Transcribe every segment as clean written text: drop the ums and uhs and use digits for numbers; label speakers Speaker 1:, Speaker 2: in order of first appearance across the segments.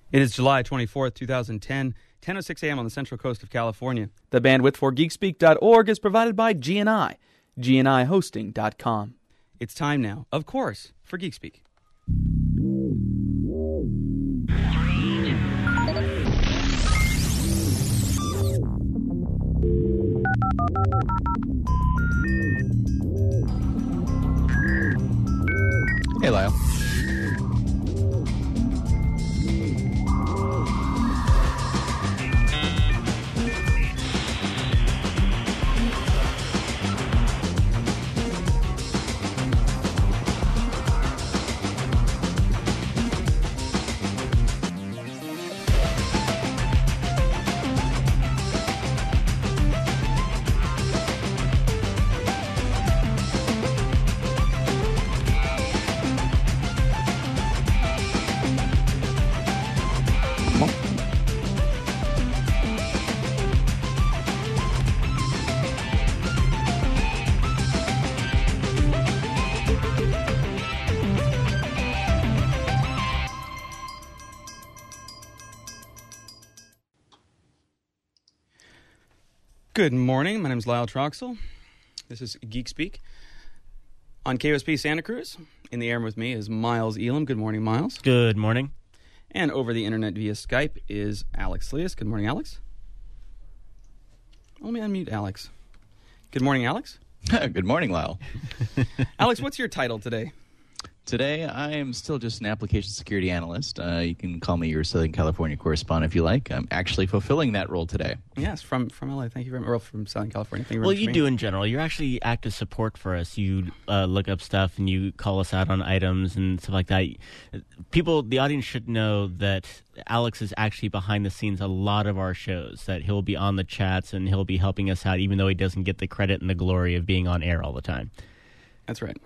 Speaker 1: It is July 24th, 2010, 10:06 a.m. on the Central Coast of California. The bandwidth for Geekspeak.org is provided by GNI, GNIHosting.com. It's time now, of course, for Geekspeak.
Speaker 2: Hey, Lyle.
Speaker 1: Good morning. My name is Lyle Troxel. This is Geekspeak on KOSP Santa Cruz. In the air with me is Miles Elam. Good morning, Miles.
Speaker 3: Good morning.
Speaker 1: And over the internet via Skype is Alex Leas. Good morning, Alex. Let me unmute Alex. Good morning, Alex.
Speaker 2: Good morning, Lyle.
Speaker 1: Alex, what's your title today?
Speaker 2: Today, I am still just an application security analyst. You can call me your Southern California correspondent if you like. I'm actually fulfilling that role today.
Speaker 1: Yes, from LA. Thank you very much. Or from Southern California. Thank you very
Speaker 3: Well,
Speaker 1: much.
Speaker 3: you do in general. You're actually active support for us. You look up stuff and you call us out on items and stuff like that. People, the audience should know that Alex is actually behind the scenes a lot of our shows, that he'll be on the chats and he'll be helping us out, even though he doesn't get the credit and the glory of being on air all the time.
Speaker 1: That's right.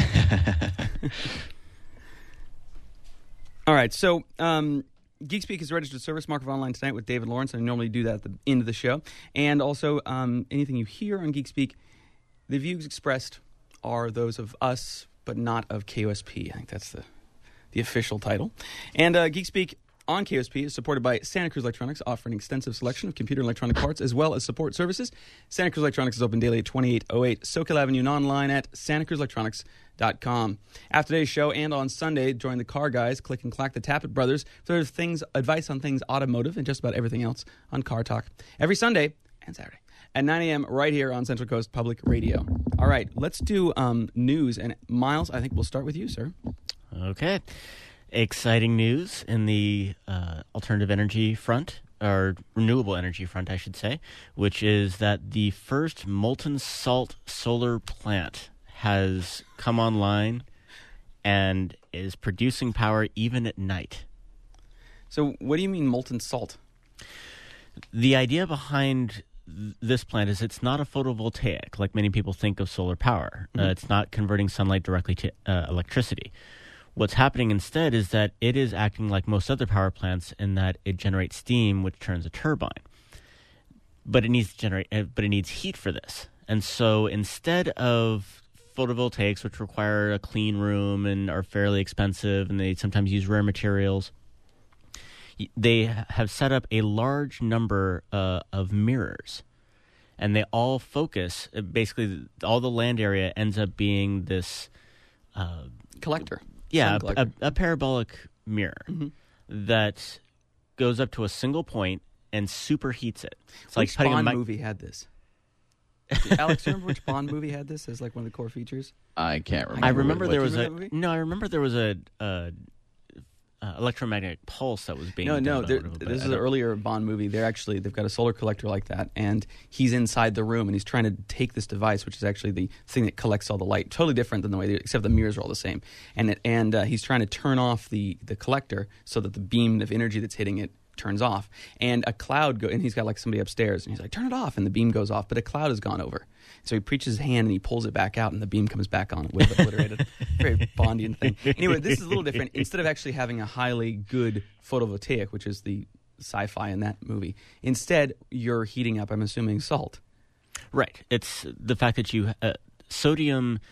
Speaker 1: All right, so Geekspeak is a registered service mark of online tonight with David Lawrence, and I normally do that at the end of the show. And also, anything you hear on Geekspeak, the views expressed are those of us, but not of KOSP. I think that's the official title. And Geekspeak on KOSP is supported by Santa Cruz Electronics, offering an extensive selection of computer and electronic parts as well as support services. Santa Cruz Electronics is open daily at 2808 Soquel Avenue and online at santacruzelectronics.com. After today's show and on Sunday, join the Car Guys, Click and Clack, the Tappet Brothers, for their advice on things automotive and just about everything else on Car Talk. Every Sunday and Saturday at 9 a.m. right here on Central Coast Public Radio. All right, let's do news. And Miles, I think we'll start with you, sir.
Speaker 3: Okay. Exciting news in the alternative energy front, or renewable energy front, I should say, which is that the first molten salt solar plant has come online and is producing power even at night.
Speaker 1: So what do you mean molten salt?
Speaker 3: The idea behind this plant is it's not a photovoltaic like many people think of solar power.
Speaker 1: Mm-hmm.
Speaker 3: It's not converting sunlight directly to electricity. What's happening instead is that it is acting like most other power plants in that it generates steam, which turns a turbine. But it needs heat for this. And so instead of photovoltaics, which require a clean room and are fairly expensive, and they sometimes use rare materials, they have set up a large number of mirrors. And they all focus, basically all the land area ends up being this
Speaker 1: collector.
Speaker 3: Yeah, a parabolic mirror that goes up to a single point and superheats it. It's
Speaker 1: which Bond movie had this? Alex, remember which Bond movie had this as like one of the core features?
Speaker 2: I can't remember.
Speaker 3: I remember there was
Speaker 1: I
Speaker 3: remember there was a electromagnetic pulse that was being
Speaker 1: No, this is an earlier Bond movie. They've got a solar collector like that, and he's inside the room, and he's trying to take this device, which is actually the thing that collects all the light. Totally different than the way, except the mirrors are all the same. And he's trying to turn off the collector so that the beam of energy that's hitting it turns off. And a cloud and he's got like somebody upstairs, and he's like, turn it off, and the beam goes off, but a cloud has gone over. So he preaches his hand and he pulls it back out, and the beam comes back on with obliterated. Very Bondian thing. Anyway, this is a little different. Instead of actually having a highly good photovoltaic, which is the sci-fi in that movie, instead you're heating up, I'm assuming, salt.
Speaker 3: Right. It's the fact that you sodium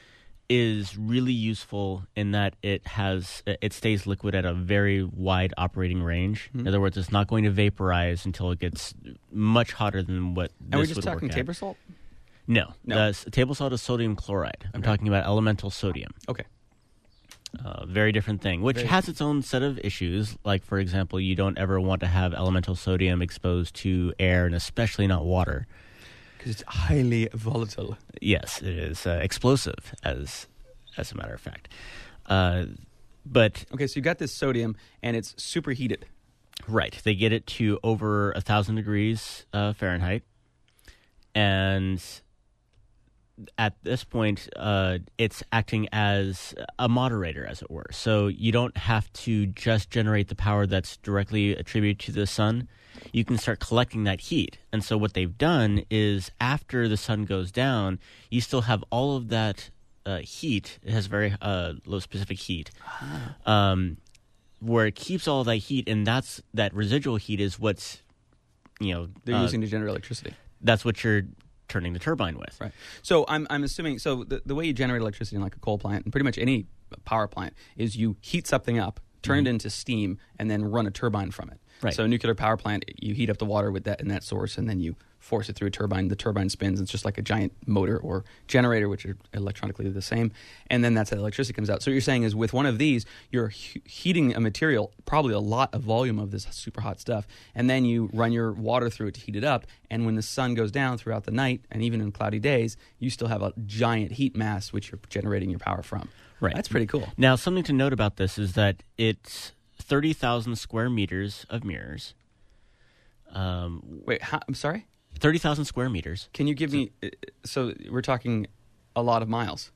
Speaker 3: is really useful in that it stays liquid at a very wide operating range. In other words, it's not going to vaporize until it gets much hotter than what
Speaker 1: And we're
Speaker 3: this
Speaker 1: just
Speaker 3: would
Speaker 1: talking
Speaker 3: work
Speaker 1: table
Speaker 3: at.
Speaker 1: salt?
Speaker 3: No.
Speaker 1: No.
Speaker 3: Table salt is sodium chloride. I'm talking about elemental sodium.
Speaker 1: Okay.
Speaker 3: Very different thing, which has its own set of issues. Like, for example, you don't ever want to have elemental sodium exposed to air, and especially not water.
Speaker 1: Because it's highly volatile.
Speaker 3: Yes, it is explosive, as a matter of fact. But
Speaker 1: Okay, so you got this sodium, and it's superheated.
Speaker 3: right, they get it to over 1,000 degrees Fahrenheit, and at this point, it's acting as a moderator, as it were. So you don't have to just generate the power that's directly attributed to the sun. You can start collecting that heat. And so what they've done is after the sun goes down, you still have all of that heat. It has very low specific heat, where it keeps all of that heat, and that residual heat is what's,
Speaker 1: They're using to generate electricity.
Speaker 3: That's what you're turning the turbine with.
Speaker 1: Right. So I'm assuming, so the way you generate electricity in like a coal plant and pretty much any power plant is you heat something up, turn it into steam, and then run a turbine from it.
Speaker 3: Right.
Speaker 1: So a nuclear power plant, you heat up the water with that in that source, and then you force it through a turbine. The turbine spins. It's just like a giant motor or generator, which are electronically the same. And then that's how the electricity comes out. So what you're saying is with one of these, you're heating a material, probably a lot of volume of this super hot stuff, and then you run your water through it to heat it up. And when the sun goes down throughout the night, and even in cloudy days, you still have a giant heat mass which you're generating your power from.
Speaker 3: Right.
Speaker 1: That's pretty cool.
Speaker 3: Now, something to note about this is that it's 30,000 square meters of mirrors.
Speaker 1: Wait, I'm sorry?
Speaker 3: 30,000 square meters.
Speaker 1: Can you give me, so we're talking a lot of miles.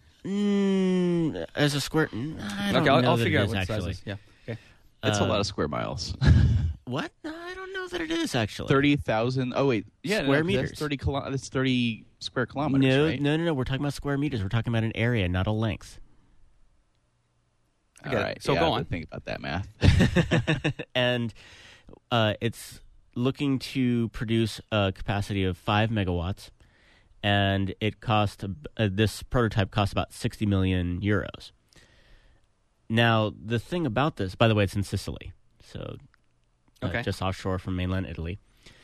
Speaker 3: As a square, I don't
Speaker 1: Okay,
Speaker 3: know
Speaker 1: I'll
Speaker 3: that
Speaker 1: figure
Speaker 3: it
Speaker 1: out
Speaker 3: is,
Speaker 1: what
Speaker 3: actually.
Speaker 1: size is. Yeah. Okay.
Speaker 2: It's a lot of square miles.
Speaker 3: What? No, I don't know that it is, actually.
Speaker 2: 30,000. Oh, wait. Yeah,
Speaker 3: Square
Speaker 2: no,
Speaker 3: meters.
Speaker 2: That's 30 square kilometers,
Speaker 3: No,
Speaker 2: right?
Speaker 3: no. We're talking about square meters. We're talking about an area, not a length.
Speaker 1: Okay,
Speaker 2: All right.
Speaker 1: so
Speaker 2: yeah,
Speaker 1: go
Speaker 2: I
Speaker 1: on.
Speaker 2: would think about that math.
Speaker 3: And it's looking to produce a capacity of 5 megawatts, and it cost this prototype cost about 60 million euros. Now, the thing about this, by the way, it's in Sicily, so
Speaker 1: Okay.
Speaker 3: just offshore from mainland Italy.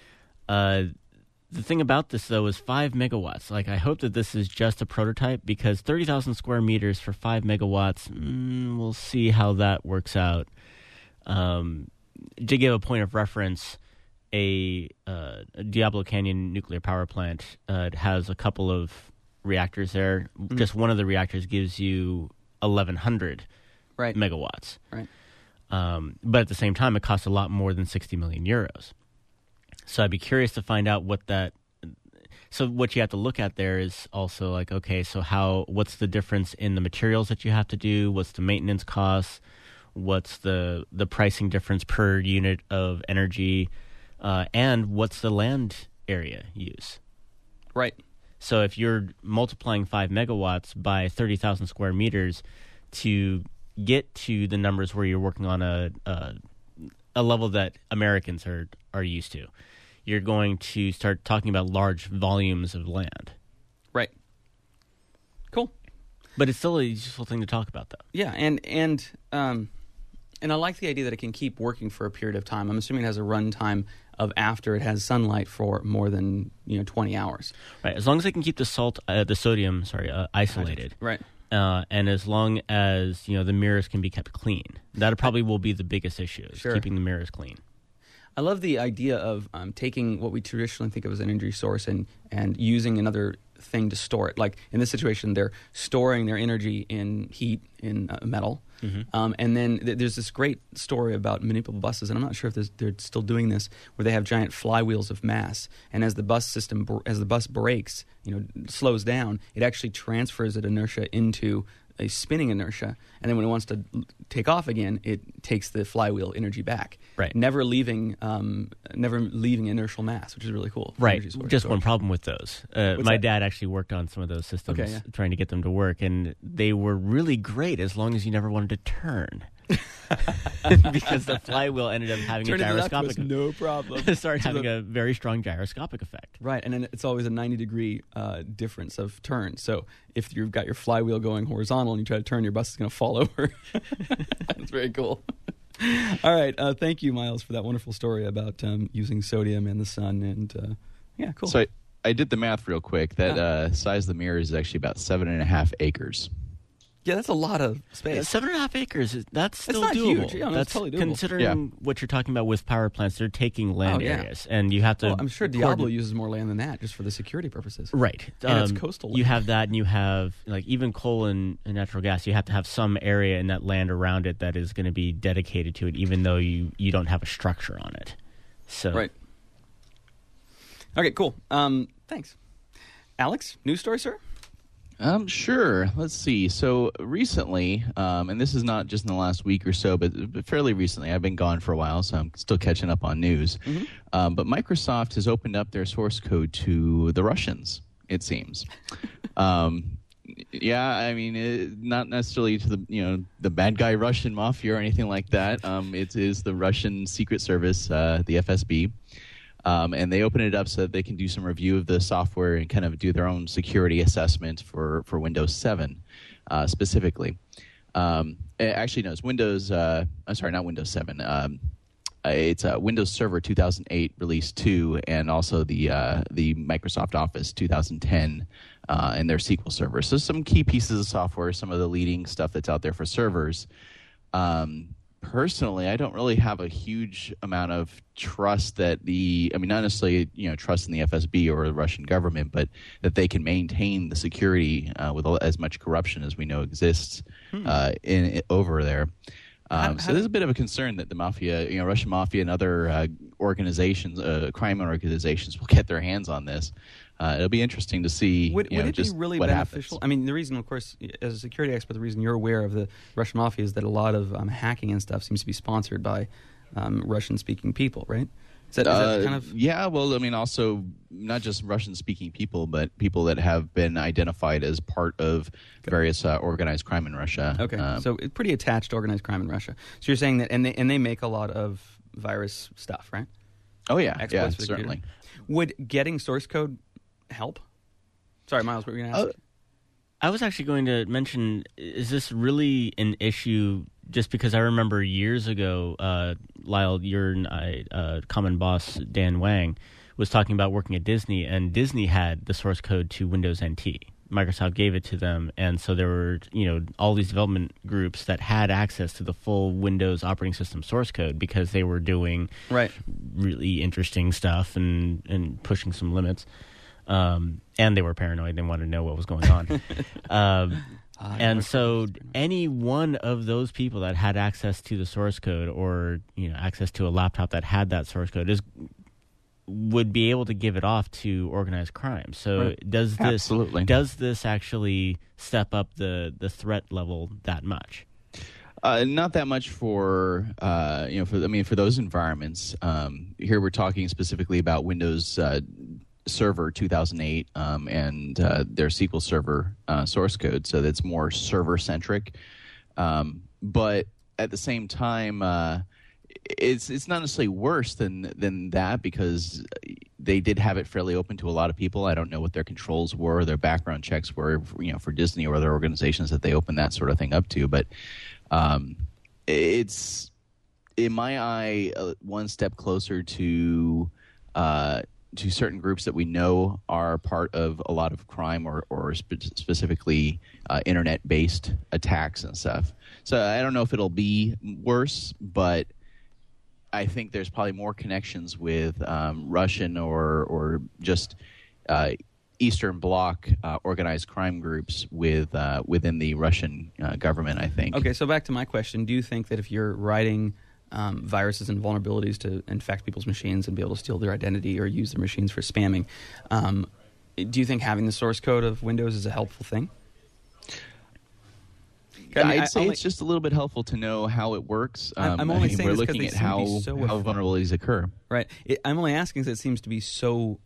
Speaker 3: The thing about this, though, is 5 megawatts. Like, I hope that this is just a prototype, because 30,000 square meters for 5 megawatts, we'll see how that works out. To give a point of reference, a Diablo Canyon nuclear power plant has a couple of reactors there. Just one of the reactors gives you 1,100
Speaker 1: Right.
Speaker 3: megawatts.
Speaker 1: Right.
Speaker 3: But at the same time, it costs a lot more than 60 million euros. So I'd be curious to find out what that. So what you have to look at there is also like, okay, so what's the difference in the materials that you have to do? What's the maintenance costs? What's the pricing difference per unit of energy? And what's the land area use?
Speaker 1: Right.
Speaker 3: So if you're multiplying 5 megawatts by 30,000 square meters to get to the numbers where you're working on a level that Americans are used to, you're going to start talking about large volumes of land.
Speaker 1: Right. Cool.
Speaker 3: But it's still a useful thing to talk about, though.
Speaker 1: Yeah, and I like the idea that it can keep working for a period of time. I'm assuming it has a run time of after it has sunlight for more than 20 hours.
Speaker 3: Right. As long as they can keep the sodium, isolated.
Speaker 1: Right.
Speaker 3: And as long as the mirrors can be kept clean, that probably will be the biggest issue: is
Speaker 1: Sure.
Speaker 3: keeping the mirrors clean.
Speaker 1: I love the idea of taking what we traditionally think of as an energy source and using another thing to store it. Like in this situation, they're storing their energy in heat, in metal.
Speaker 3: Mm-hmm.
Speaker 1: And then there's this great story about manipulable buses, and I'm not sure if they're still doing this, where they have giant flywheels of mass. And as the bus brakes, slows down, it actually transfers that inertia into a spinning inertia, and then when it wants to take off again, it takes the flywheel energy back.
Speaker 3: Right.
Speaker 1: Never leaving inertial mass, which is really cool.
Speaker 3: Right.
Speaker 1: Energy source.
Speaker 3: Just one problem with those. My
Speaker 1: that?
Speaker 3: dad actually worked on some of those systems,
Speaker 1: Okay, yeah.
Speaker 3: trying to get them to work, and they were really great as long as you never wanted to turn. because the flywheel ended up having a
Speaker 1: Turning it left
Speaker 3: gyroscopic
Speaker 1: was no problem.
Speaker 3: started having a very strong gyroscopic effect.
Speaker 1: Right, and then it's always a 90-degree difference of turn. So if you've got your flywheel going horizontal and you try to turn, your bus is going to fall over. That's very cool. All right, thank you, Miles, for that wonderful story about using sodium and the sun. And yeah, cool.
Speaker 2: So I did the math real quick. That size of the mirror is actually about 7.5 acres.
Speaker 1: Yeah, that's a lot of space.
Speaker 3: 7.5 acres, that's still
Speaker 1: not
Speaker 3: doable.
Speaker 1: huge. Yeah, no,
Speaker 3: that's
Speaker 1: it's totally doable.
Speaker 3: Considering what you're talking about with power plants, they're taking land
Speaker 1: yeah.
Speaker 3: areas, and you have to.
Speaker 1: Well, I'm sure Diablo uses more land than that just for the security purposes.
Speaker 3: Right.
Speaker 1: And it's coastal land.
Speaker 3: You have that, and you have, like, even coal and natural gas, you have to have some area in that land around it that is going to be dedicated to it, even though you don't have a structure on it. So.
Speaker 1: Right. Okay, cool. Thanks. Alex, news story, sir?
Speaker 2: Sure. Let's see. So recently, and this is not just in the last week or so, but fairly recently, I've been gone for a while, so I'm still catching up on news. Mm-hmm. But Microsoft has opened up their source code to the Russians, it seems. Yeah, I mean, not necessarily to the bad guy Russian mafia or anything like that. It is the Russian Secret Service, the FSB. And they open it up so that they can do some review of the software and kind of do their own security assessment for Windows 7 specifically. Actually, no, it's Windows. I'm sorry, not Windows 7. It's Windows Server 2008 Release 2, and also the Microsoft Office 2010 and their SQL Server. So some key pieces of software, some of the leading stuff that's out there for servers. Personally, I don't really have a huge amount of trust that not necessarily trust in the FSB or the Russian government, but that they can maintain the security with as much corruption as we know exists over there. So there's a bit of a concern that the mafia, Russian mafia and other organizations, crime organizations, will get their hands on this. It'll be interesting to see.
Speaker 1: Would it
Speaker 2: just
Speaker 1: be really
Speaker 2: what
Speaker 1: beneficial?
Speaker 2: happens.
Speaker 1: I mean, the reason, of course, as a security expert, the reason you're aware of the Russian mafia is that a lot of hacking and stuff seems to be sponsored by Russian-speaking people, right? Is that kind of?
Speaker 2: Yeah, well, I mean, also not just Russian-speaking people, but people that have been identified as part of various organized crime in Russia.
Speaker 1: Okay, so it's pretty attached to organized crime in Russia. So you're saying that, and they make a lot of virus stuff, right?
Speaker 2: Oh yeah,
Speaker 1: Exploits for the
Speaker 2: certainly.
Speaker 1: computer. Would getting source code help? Sorry, Miles, what were you going to ask?
Speaker 3: I was actually going to mention, is this really an issue? Just because I remember years ago, Lyle, your and I, common boss Dan Wang was talking about working at Disney, and Disney had the source code to Windows NT. Microsoft gave it to them, and so there were all these development groups that had access to the full Windows operating system source code because they were doing really interesting stuff and pushing some limits. And they were paranoid and wanted to know what was going on. And so any one of those people that had access to the source code or access to a laptop that had that source code would be able to give it off to organized crime. So does this actually step up the threat level that much?
Speaker 2: Not that much for those environments. Here we're talking specifically about Windows Server 2008 and their SQL Server source code, so that's more server-centric. But at the same time, it's not necessarily worse than that because they did have it fairly open to a lot of people. I don't know what their controls were, their background checks were, for Disney or other organizations that they opened that sort of thing up to. But it's, in my eye, one step closer to certain groups that we know are part of a lot of crime or specifically internet-based attacks and stuff. So I don't know if it'll be worse, but I think there's probably more connections with Russian or just Eastern Bloc organized crime groups within the Russian government, I think.
Speaker 1: Okay, so back to my question. Do you think that if you're writing viruses and vulnerabilities to infect people's machines and be able to steal their identity or use their machines for spamming, do you think having the source code of Windows is a helpful thing?
Speaker 2: I'd say it's just a little bit helpful to know how it works.
Speaker 1: I'm only saying
Speaker 2: we're
Speaker 1: this
Speaker 2: looking at how vulnerabilities occur.
Speaker 1: Right. I'm only asking because it seems to be so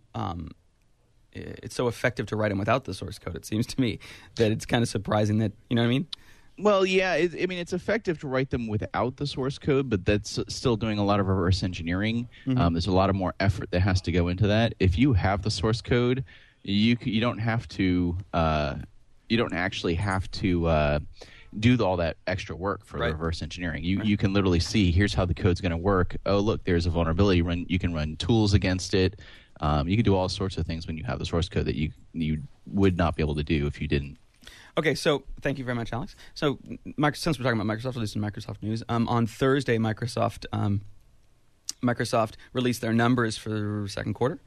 Speaker 1: it's so effective to write them without the source code. It seems to me that it's kind of surprising that, you know what I mean?
Speaker 2: Well, yeah, I mean, it's effective to write them without the source code, but that's still doing a lot of reverse engineering. There's a lot of more effort that has to go into that. If you have the source code, you don't have to. You don't actually have to do all that extra work for reverse engineering. You can literally see, here's how the code's going to work. Oh, look, there's a vulnerability. You can run tools against it. You can do all sorts of things when you have the source code that you would not be able to do if you didn't.
Speaker 1: Okay, so thank you very much, Alex. So since we're talking about Microsoft, at least in Microsoft news, on Thursday, Microsoft released their numbers for the second quarter.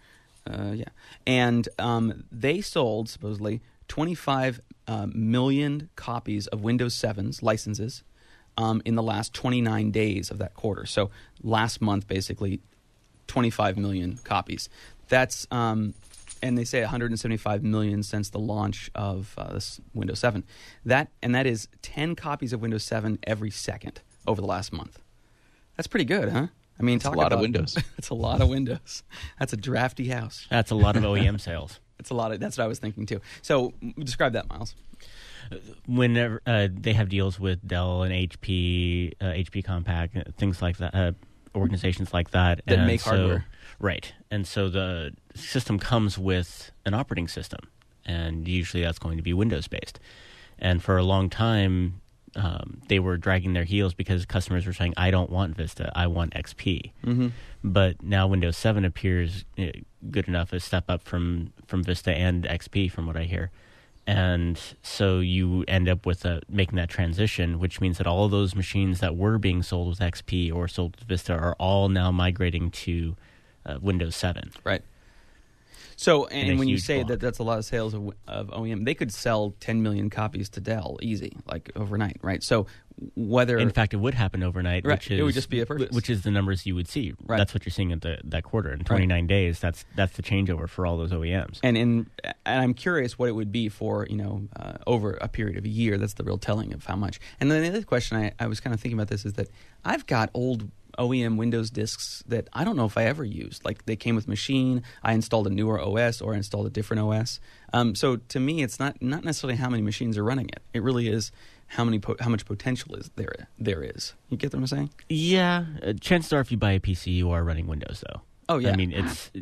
Speaker 1: And they sold, supposedly, 25 million copies of Windows 7's licenses in the last 29 days of that quarter. So last month, basically, 25 million copies. That's and they say 175 million since the launch of this Windows 7. That is 10 copies of Windows 7 every second over the last month. That's pretty good, huh? I mean,
Speaker 2: talk about a lot of Windows.
Speaker 1: That's a lot of Windows. That's a drafty house.
Speaker 3: That's a lot of OEM sales.
Speaker 1: That's what I was thinking too. So describe that, Miles.
Speaker 3: Whenever they have deals with Dell and HP, HP Compaq, things like that, organizations like that.
Speaker 1: That make hardware.
Speaker 3: Right. And so the system comes with an operating system, and usually that's going to be Windows-based. And for a long time, they were dragging their heels because customers were saying, I don't want Vista, I want XP. Mm-hmm. But now Windows 7 appears good enough, a step up from Vista and XP, from what I hear. And so you end up with making that transition, which means that all of those machines that were being sold with XP or sold with Vista are all now migrating to Windows 7.
Speaker 1: Right. So, and when you say that that's a lot of sales of OEM, they could sell 10 million copies to Dell easy, like overnight, right? So whether...
Speaker 3: In fact, it would happen overnight,
Speaker 1: right.
Speaker 3: which is...
Speaker 1: It would just be a purchase.
Speaker 3: Which is the numbers you would see.
Speaker 1: Right.
Speaker 3: That's what you're seeing at that quarter. In 29 days, that's the changeover for all those OEMs.
Speaker 1: And I'm curious what it would be for, over a period of a year. That's the real telling of how much. And then the other question I was kind of thinking about this is that I've got old OEM Windows disks that I don't know if I ever used. Like, they came with machine, I installed a newer OS or I installed a different OS. So to me, it's not necessarily how many machines are running it. It really is how much potential is there is. You get what I'm saying?
Speaker 3: Yeah. Chances are if you buy a PC, you are running Windows, though.
Speaker 1: Oh, yeah.
Speaker 3: I mean, it's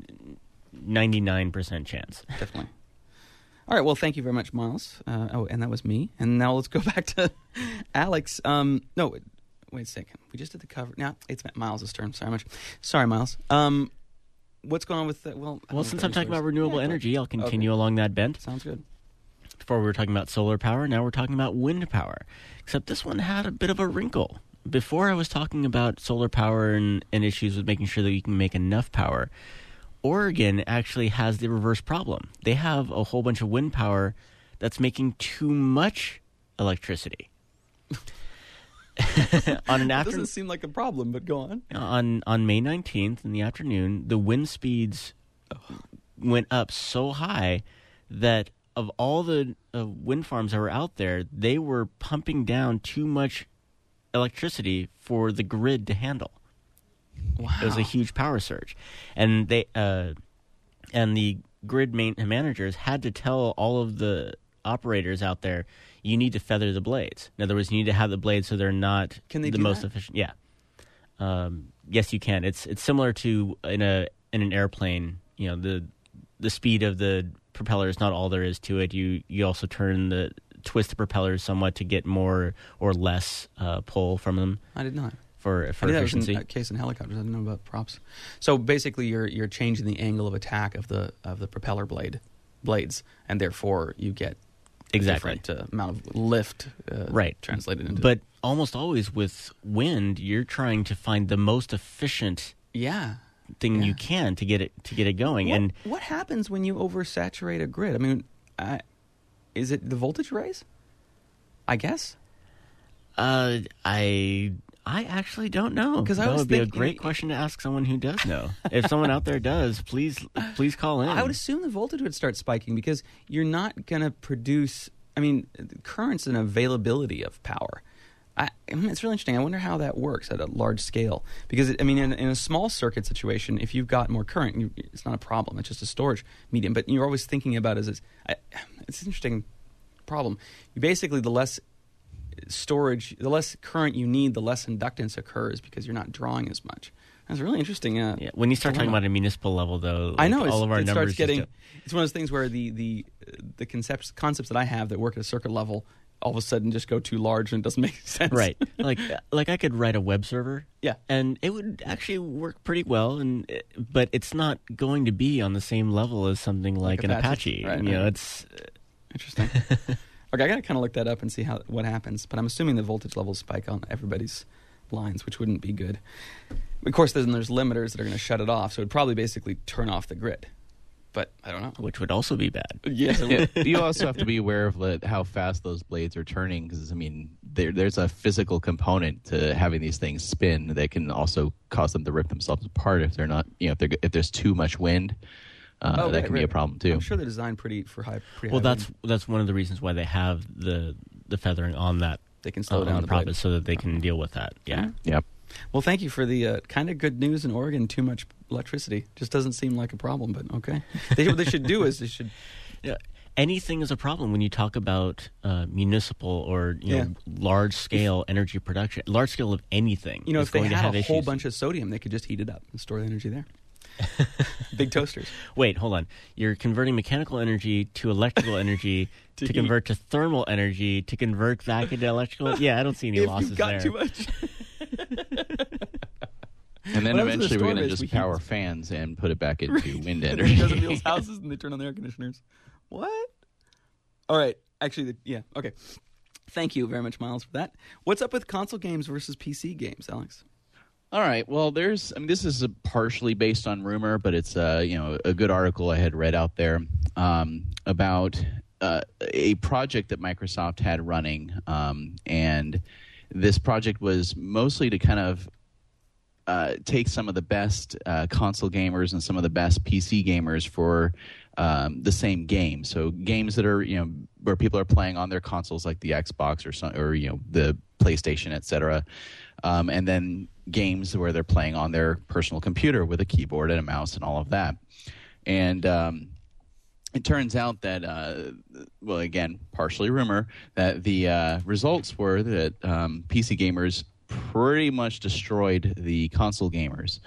Speaker 3: 99% chance.
Speaker 1: Definitely. All right, well, thank you very much, Miles. And that was me. And now let's go back to Alex. No, wait a second. We just did the cover. Now it's Miles' turn. Sorry, Miles. What's going on with the... Well,
Speaker 3: since I'm talking about renewable energy, I'll continue along that bent.
Speaker 1: Sounds good.
Speaker 3: Before we were talking about solar power, now we're talking about wind power. Except this one had a bit of a wrinkle. Before I was talking about solar power and issues with making sure that you can make enough power, Oregon actually has the reverse problem. They have a whole bunch of wind power that's making too much electricity.
Speaker 1: It doesn't seem like a problem, but go on.
Speaker 3: On May 19th in the afternoon, the wind speeds went up so high that of all the wind farms that were out there, they were pumping down too much electricity for the grid to handle.
Speaker 1: Wow.
Speaker 3: It was a huge power surge. And they and the grid managers had to tell all of the operators out there, you need to feather the blades. In other words, you need to have the blades so they're not the most efficient. Yeah. Yes, you can. It's similar to in an airplane. The speed of the propeller is not all there is to it. You also twist the propellers somewhat to get more or less pull from them.
Speaker 1: I did not.
Speaker 3: For efficiency.
Speaker 1: That was a case in helicopters. I didn't know about props. So basically, you're changing the angle of attack of the propeller blades, and therefore you get
Speaker 3: exactly
Speaker 1: different amount of lift translated into.
Speaker 3: But almost always with wind, you're trying to find the most efficient thing you can to get it going.
Speaker 1: What happens when you oversaturate a grid? I mean, is it the voltage rise? I guess.
Speaker 3: I actually don't know.
Speaker 1: Because
Speaker 3: that would be a great question to ask someone who does know. If someone out there does, please call in.
Speaker 1: I would assume the voltage would start spiking because you're not going to produce. I mean, current's an availability of power. It's really interesting. I wonder how that works at a large scale. Because in a small circuit situation, if you've got more current, it's not a problem. It's just a storage medium. But you're always thinking about it's an interesting problem. You basically, the less storage, the less current you need, the less inductance occurs because you're not drawing as much. That's really interesting.
Speaker 3: Yeah. When you start talking about a municipal level, though,
Speaker 1: I know
Speaker 3: all of our
Speaker 1: it
Speaker 3: numbers
Speaker 1: starts getting. It's one of those things where the concepts that I have that work at a circuit level all of a sudden just go too large and it doesn't make sense.
Speaker 3: Right. Like I could write a web server.
Speaker 1: Yeah.
Speaker 3: And it would actually work pretty well, but it's not going to be on the same level as something like an Apache.
Speaker 1: Right,
Speaker 3: you know,
Speaker 1: right.
Speaker 3: it's
Speaker 1: Interesting. Okay, I got to kind of look that up and see what happens. But I'm assuming the voltage levels spike on everybody's lines, which wouldn't be good. Of course, then there's limiters that are going to shut it off, so it'd probably basically turn off the grid. But I don't know.
Speaker 3: which would also be bad.
Speaker 1: Yes, it would.
Speaker 2: You also have to be aware of how fast those blades are turning, because there's a physical component to having these things spin that can also cause them to rip themselves apart if they're not, if there's too much wind. That can be a problem too.
Speaker 1: I'm sure they're designed pretty high.
Speaker 3: Well, that's one of the reasons why they have the feathering on that.
Speaker 1: They can slow down
Speaker 3: on
Speaker 1: the
Speaker 3: prop
Speaker 1: blade.
Speaker 3: so that they can deal with that. Yeah.
Speaker 2: Yep.
Speaker 1: Well, thank you for the kind of good news in Oregon. Too much electricity just doesn't seem like a problem, but okay. What they should do is they should.
Speaker 3: Yeah. Anything is a problem when you talk about municipal or large scale energy production, large scale of anything.
Speaker 1: If they had a whole
Speaker 3: issues.
Speaker 1: bunch of sodium, they could just heat it up and store the energy there. Big toasters.
Speaker 3: Wait, hold on. You're converting mechanical energy to electrical energy to convert to thermal energy to convert back into electrical. Yeah, I don't see any losses
Speaker 1: You've got
Speaker 3: there.
Speaker 1: too much.
Speaker 2: And then
Speaker 1: What happens in the
Speaker 2: eventually we're
Speaker 1: storm
Speaker 2: going to
Speaker 1: is
Speaker 2: just
Speaker 1: we
Speaker 2: power
Speaker 1: heat-
Speaker 2: fans and put it back into wind
Speaker 1: And then
Speaker 2: energy.
Speaker 1: he goes to people's houses and they turn on the air conditioners. What? All right. Actually, yeah. Okay. Thank you very much, Miles, for that. What's up with console games versus PC games, Alex?
Speaker 2: All right. Well, this is partially based on rumor, but it's a good article I had read out there about a project that Microsoft had running, and this project was mostly to kind of take some of the best console gamers and some of the best PC gamers for the same game. So games that are where people are playing on their consoles, like the Xbox or the PlayStation, etc. And then games where they're playing on their personal computer with a keyboard and a mouse and all of that. And it turns out that, well, again, partially rumor, that the results were that PC gamers pretty much destroyed the console gamers.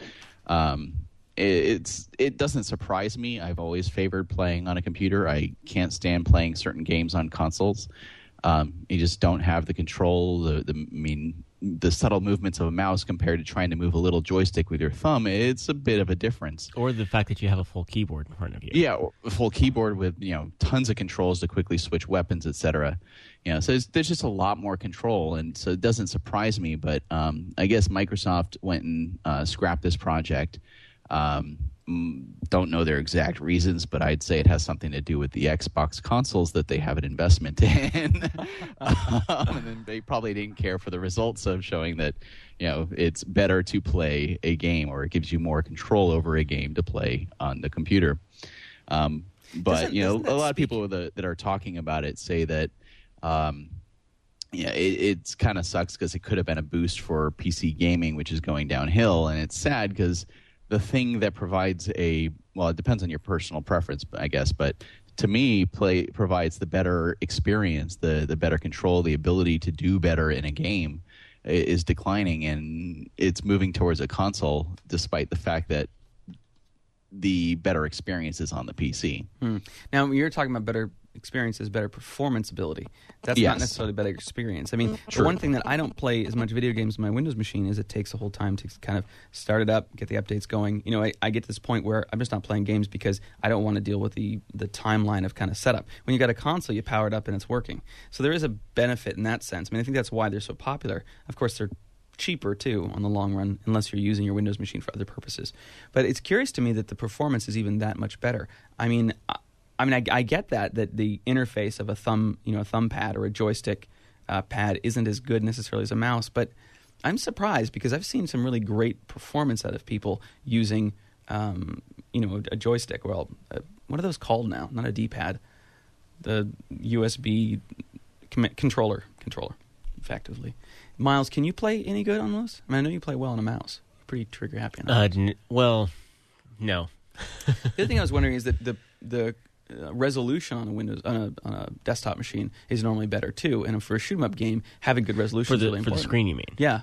Speaker 2: It doesn't surprise me. I've always favored playing on a computer. I can't stand playing certain games on consoles. You just don't have the control, the subtle movements of a mouse compared to trying to move a little joystick with your thumb. It's a bit of a difference.
Speaker 3: Or the fact that you have a full keyboard in front of you.
Speaker 2: Yeah, a full keyboard with tons of controls to quickly switch weapons, etc. So there's just a lot more control, and so it doesn't surprise me. But I guess Microsoft went and scrapped this project. Don't know their exact reasons, but I'd say it has something to do with the Xbox consoles that they have an investment in. And then they probably didn't care for the results of showing that, it's better to play a game, or it gives you more control over a game to play on the computer. But, a lot of people that are talking about it say that, it's kind of sucks because it could have been a boost for PC gaming, which is going downhill. And it's sad because the thing that provides it depends on your personal preference, I guess, but to me, provides the better experience, the better control, the ability to do better in a game is declining, and it's moving towards a console, despite the fact that the better experience is on the PC.
Speaker 1: Now, you're talking about better experiences, better performance ability. That's
Speaker 2: Yes.
Speaker 1: not necessarily better experience. I mean,
Speaker 2: True.
Speaker 1: the one thing that I don't play as much video games on my Windows machine is it takes a whole time to kind of start it up, get the updates going. I get to this point where I'm just not playing games because I don't want to deal with the timeline of kind of setup. When you got a console, you power it up and it's working. So there is a benefit in that sense. I mean, I think that's why they're so popular. Of course, they're cheaper too on the long run, unless you're using your Windows machine for other purposes. But it's curious to me that the performance is even that much better. I get that the interface of a thumb pad or a joystick pad isn't as good necessarily as a mouse, but I'm surprised because I've seen some really great performance out of people using a joystick. Well, what are those called now? Not a D-pad, the USB controller, effectively. Miles, can you play any good on those? I know you play well on a mouse. You're pretty trigger happy on that.
Speaker 3: Well, no.
Speaker 1: The other thing I was wondering is that the resolution on a Windows on a desktop machine is normally better too. And for a shoot 'em up game, having good resolution is really
Speaker 3: for the
Speaker 1: important.
Speaker 3: screen, you mean?
Speaker 1: Yeah.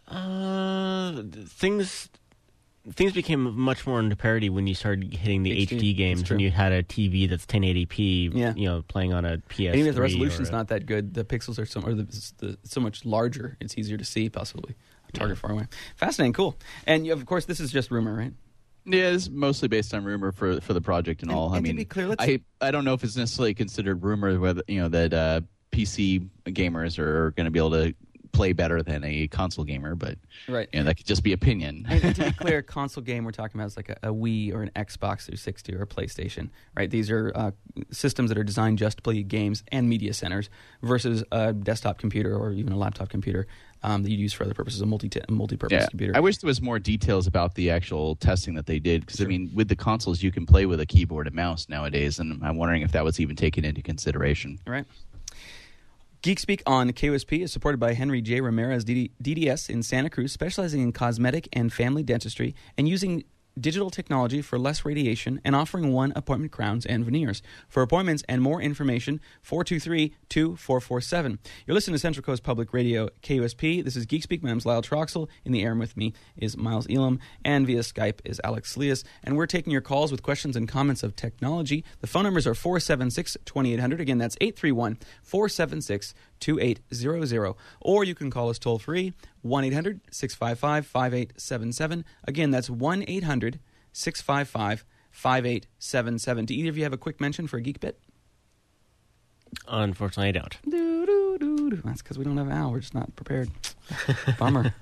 Speaker 3: Things became much more into parity when you started hitting the HD games,
Speaker 1: true.
Speaker 3: when you had a TV that's 1080p,
Speaker 1: Yeah.
Speaker 3: playing on a PS3.
Speaker 1: And even if the resolution's not that good, the pixels are so much larger. It's easier to see, possibly. A target far away. Fascinating, cool. And of course, this is just rumor, right?
Speaker 2: Yeah, it's mostly based on rumor for the project and all.
Speaker 1: And
Speaker 2: I
Speaker 1: to
Speaker 2: mean,
Speaker 1: be clear,
Speaker 2: I don't know if it's necessarily considered rumor whether that PC gamers are going to be able to play better than a console gamer, but
Speaker 1: right.
Speaker 2: that could just be opinion.
Speaker 1: And to be clear, a console game we're talking about is like a Wii or an Xbox 360 or a PlayStation, right? These are systems that are designed just to play games and media centers versus a desktop computer or even a laptop computer that you use for other purposes, a multi-purpose computer.
Speaker 2: I wish there was more details about the actual testing that they did, because I mean, with the consoles, you can play with a keyboard and mouse nowadays, and I'm wondering if that was even taken into consideration.
Speaker 1: All right. Geek Speak on KOSP is supported by Henry J. Ramirez, DDS in Santa Cruz, specializing in cosmetic and family dentistry and using digital technology for less radiation and offering one-appointment crowns and veneers. For appointments and more information, 423-2447. You're listening to Central Coast Public Radio, KOSP. This is Geek Speak. My name's Lyle Troxel. In the air with me is Miles Elam, and via Skype is Alex Lias. And we're taking your calls with questions and comments of technology. The phone numbers are 476-2800. Again, that's 831-476-2800. Or you can call us toll-free, 1-800-655-5877. Again, that's 1-800-655-5877. Do either of you have a quick mention for a Geek Bit?
Speaker 3: Unfortunately, I don't.
Speaker 1: That's because we don't have Al. We're just not prepared. Bummer.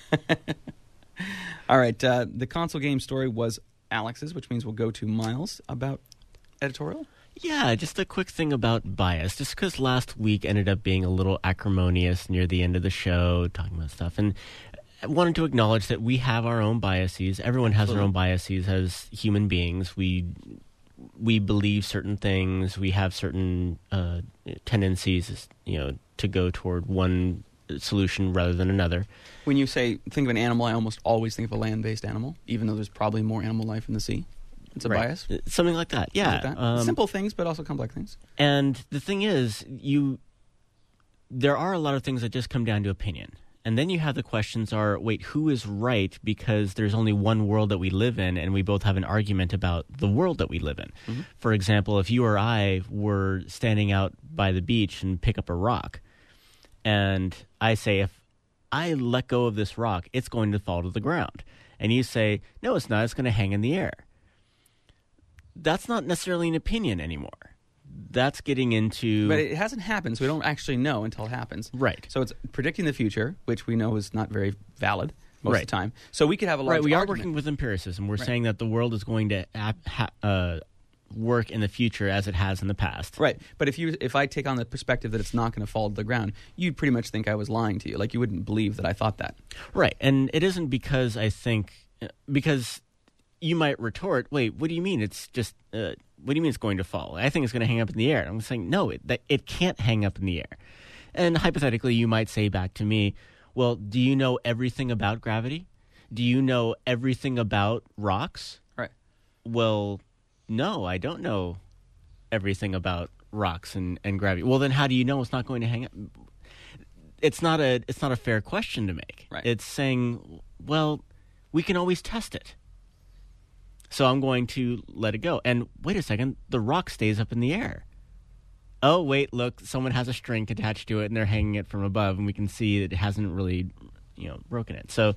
Speaker 1: All right. The console game story was Alex's, which means we'll go to Miles about editorial.
Speaker 3: Yeah, just a quick thing about bias. Just because last week ended up being a little acrimonious near the end of the show, talking about stuff, and I wanted to acknowledge that we have our own biases. Everyone has their own biases as human beings. We believe certain things. We have certain tendencies, to go toward one solution rather than another.
Speaker 1: When you say think of an animal, I almost always think of a land-based animal, even though there's probably more animal life in the sea. It's a bias?
Speaker 3: Something like that, yeah.
Speaker 1: Like that. Simple things, but also complex things.
Speaker 3: And the thing is, there are a lot of things that just come down to opinion. And then you have the questions wait, who is right? Because there's only one world that we live in, and we both have an argument about the world that we live in. Mm-hmm. For example, if you or I were standing out by the beach and pick up a rock, and I say, if I let go of this rock, it's going to fall to the ground. And you say, no, it's not. It's going to hang in the air. That's not necessarily an opinion anymore. That's getting into...
Speaker 1: But it hasn't happened, so we don't actually know until it happens.
Speaker 3: Right.
Speaker 1: So it's predicting the future, which we know is not very valid most of the time. So we could have a large
Speaker 3: argument.
Speaker 1: argument.
Speaker 3: We are working with empiricism. We're saying that the world is going to work in the future as it has in the past.
Speaker 1: Right. But if I take on the perspective that it's not going to fall to the ground, you'd pretty much think I was lying to you. Like, you wouldn't believe that I thought that.
Speaker 3: Right. And it isn't because I think... Because... You might retort, wait, what do you mean it's just, what do you mean it's going to fall? I think it's going to hang up in the air. I'm saying, no, it can't hang up in the air. And hypothetically, you might say back to me, well, do you know everything about gravity? Do you know everything about rocks?
Speaker 1: Right.
Speaker 3: Well, no, I don't know everything about rocks and gravity. Well, then how do you know it's not going to hang up? It's not a fair question to make.
Speaker 1: Right.
Speaker 3: It's saying, well, we can always test it. So I'm going to let it go. And wait a second, the rock stays up in the air. Oh, wait, look, someone has a string attached to it, and they're hanging it from above, and we can see that it hasn't really, broken it. So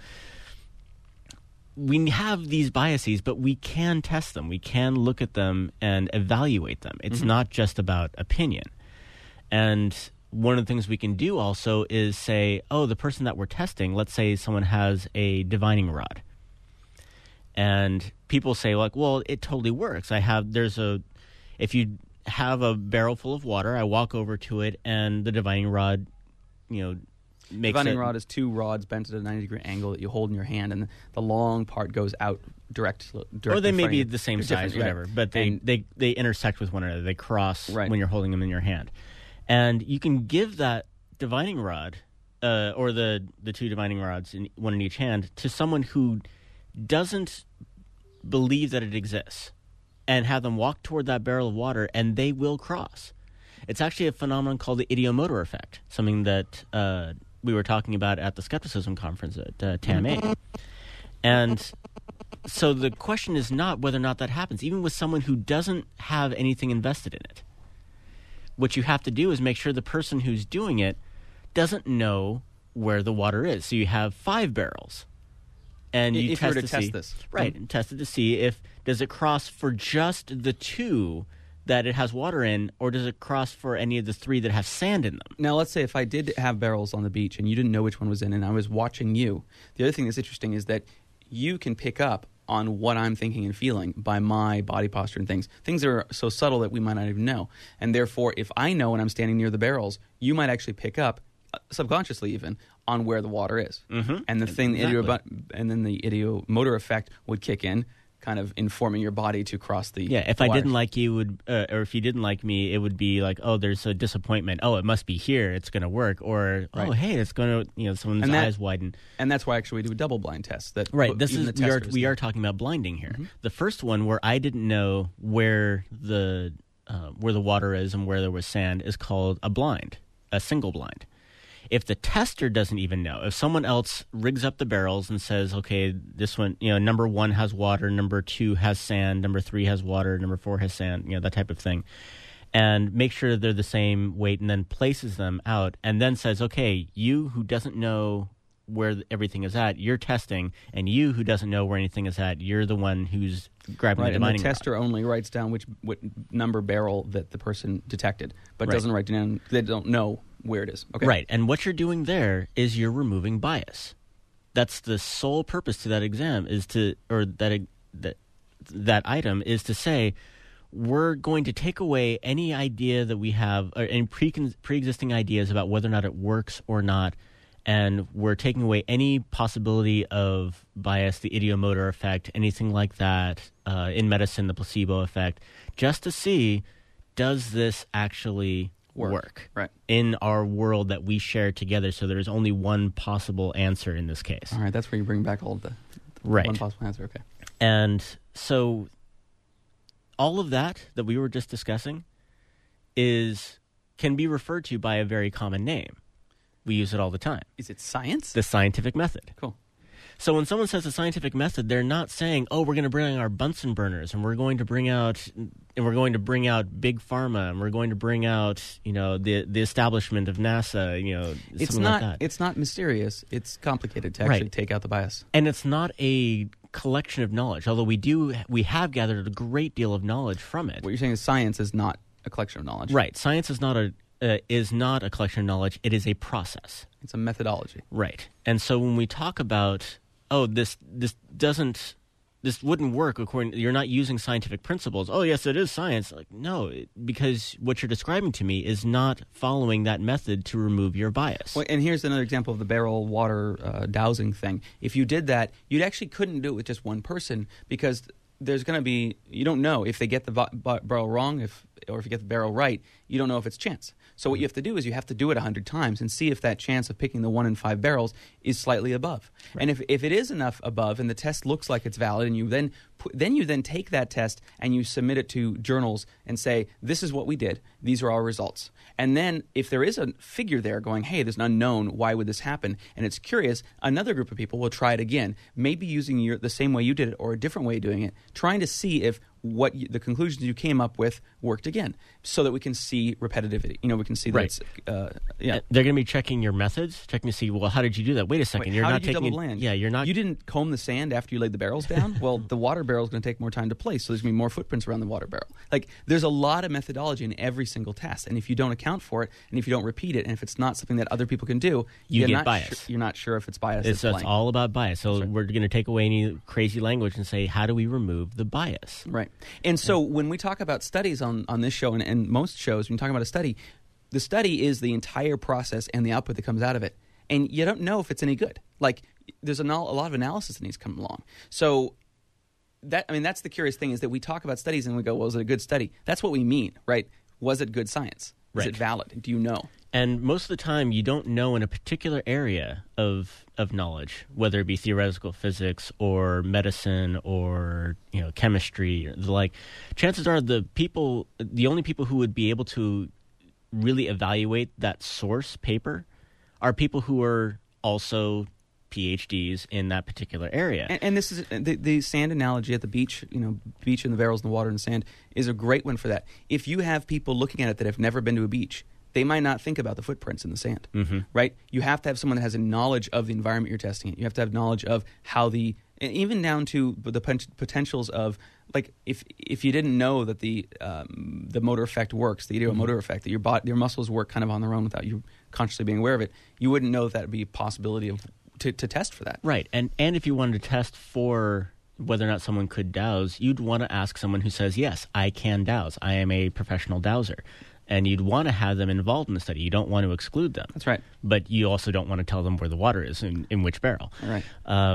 Speaker 3: we have these biases, but we can test them. We can look at them and evaluate them. It's not just about opinion. And one of the things we can do also is say, oh, the person that we're testing, let's say someone has a divining rod. And people say, like, well, it totally works. If you have a barrel full of water, I walk over to it, and the divining rod, makes
Speaker 1: divining rod is two rods bent at a 90-degree angle that you hold in your hand, and the long part goes out direct.
Speaker 3: Or they may be the same size, whatever, right? But they intersect with one another. They cross when you're holding them in your hand. And you can give that divining rod, or the two divining rods, one in each hand, to someone who doesn't believe that it exists. and have them walk toward that barrel of water, and they will cross. It's actually a phenomenon called the idiomotor effect, something that we were talking about at the Skepticism Conference at TAM8. And so the question is not whether or not that happens, even with someone who doesn't have anything invested in it. What you have to do is make sure the person who's doing it doesn't know where the water is. So you have 5 barrels. And you
Speaker 1: if you were to test this.
Speaker 3: Right, and test it to see if does it cross for just the 2 that it has water in, or does it cross for any of the 3 that have sand in them?
Speaker 1: Now, let's say if I did have barrels on the beach and you didn't know which one was in and I was watching you, the other thing that's interesting is that you can pick up on what I'm thinking and feeling by my body posture and things. Things that are so subtle that we might not even know. And therefore, if I know when I'm standing near the barrels, you might actually pick up, subconsciously even, on where the water is.
Speaker 3: Mm-hmm.
Speaker 1: And the thing, and then the idiomotor effect would kick in, kind of informing your body to cross the
Speaker 3: if
Speaker 1: water.
Speaker 3: I didn't like you, or if you didn't like me, it would be like, oh, there's a disappointment. Oh, it must be here. It's going to work. Or, oh, hey, it's going to, someone's eyes widen.
Speaker 1: And that's why actually we do a double-blind test.
Speaker 3: We are talking about blinding here. Mm-hmm. The first one where I didn't know where the water is and where there was sand is called a single blind. If the tester doesn't even know, if someone else rigs up the barrels and says, okay, this one, number 1 has water, number 2 has sand, number 3 has water, number 4 has sand, that type of thing, and make sure they're the same weight and then places them out and then says, okay, you who doesn't know where everything is at, you're testing, and you who doesn't know where anything is at, you're the one who's grabbing the divining
Speaker 1: rod. And the tester only writes down what number barrel that the person detected, but doesn't write down, they don't know where it is. Okay.
Speaker 3: Right, and what you're doing there is you're removing bias. That's the sole purpose to that exam that item is to say, we're going to take away any idea that we have, or any pre-existing ideas about whether or not it works or not, and we're taking away any possibility of bias, the idiomotor effect, anything like that, in medicine, the placebo effect, just to see, does this actually work in our world that we share together, so there's only one possible answer in this case.
Speaker 1: All right, that's where you bring back all of the one possible answer, okay.
Speaker 3: And so all of that we were just discussing can be referred to by a very common name. We use it all the time.
Speaker 1: Is it science?
Speaker 3: The scientific method.
Speaker 1: Cool.
Speaker 3: So when someone says a scientific method, they're not saying, "Oh, we're going to bring our Bunsen burners, and we're going to bring out big pharma, and we're going to bring out, the establishment of NASA,
Speaker 1: it's not like that." It's not mysterious. It's complicated to actually take out the bias.
Speaker 3: And it's not a collection of knowledge, although we have gathered a great deal of knowledge from it.
Speaker 1: What you're saying is science is not a collection of knowledge.
Speaker 3: Right. Science is not a collection of knowledge. It is a process.
Speaker 1: It's a methodology.
Speaker 3: Right. And so when we talk about, this wouldn't work you're not using scientific principles. Oh, yes, it is science. Like, no, because what you're describing to me is not following that method to remove your bias.
Speaker 1: Well, and here's another example of the barrel water dowsing thing. If you did that, you actually couldn't do it with just one person, because there's going to be, you don't know if they get the barrel wrong, or if you get the barrel right, you don't know if it's chance. So what you have to do is you have to do it 100 times and see if that chance of picking the 1 in 5 barrels is slightly above. Right. And if it is enough above and the test looks like it's valid, and you then take that test and you submit it to journals and say, this is what we did, these are our results. And then if there is a figure there going, hey, there's an unknown, why would this happen? And it's curious, another group of people will try it again, maybe using the same way you did it or a different way of doing it, trying to see if the conclusions you came up with worked again, so that we can see repetitivity. We can see that it's,
Speaker 3: They're going to be checking your methods, checking to see, well, how did you do that? Wait a second.
Speaker 1: You're not taking double land?
Speaker 3: Yeah, you're not.
Speaker 1: You didn't comb the sand after you laid the barrels down? Well, the water barrel is going to take more time to place, so there's going to be more footprints around the water barrel. Like, there's a lot of methodology in every single test, and if you don't account for it, and if you don't repeat it, and if it's not something that other people can do,
Speaker 3: you get bias.
Speaker 1: You're not sure if it's bias.
Speaker 3: It's all about bias. So we're going to take away any crazy language and say, how do we remove the bias?
Speaker 1: Right. And so when we talk about studies on this show and most shows, when you talk about a study, the study is the entire process and the output that comes out of it. And you don't know if it's any good. Like, there's a lot of analysis that needs to come along. So that's the curious thing, is that we talk about studies and we go, well, was it a good study? That's what we mean, right? Was it good science? Is it valid? Do you know?
Speaker 3: And most of the time, you don't know in a particular area of knowledge, whether it be theoretical physics or medicine or chemistry or the like. Chances are the only people who would be able to really evaluate that source paper are people who are also PhDs in that particular area.
Speaker 1: And this is the sand analogy at the beach, beach and the barrels in the water and the sand is a great one for that. If you have people looking at it that have never been to a beach, they might not think about the footprints in the sand, right? You have to have someone that has a knowledge of the environment you're testing it. You have to have knowledge of how even down to the potentials of, like, if you didn't know that the motor effect works, the ideomotor effect, that your muscles work kind of on their own without you consciously being aware of it, you wouldn't know that would be a possibility to test for that.
Speaker 3: Right, and if you wanted to test for whether or not someone could dowse, you'd want to ask someone who says, yes, I can dowse. I am a professional dowser. And you'd want to have them involved in the study. You don't want to exclude them.
Speaker 1: That's right.
Speaker 3: But you also don't want to tell them where the water is, in which barrel.
Speaker 1: All right.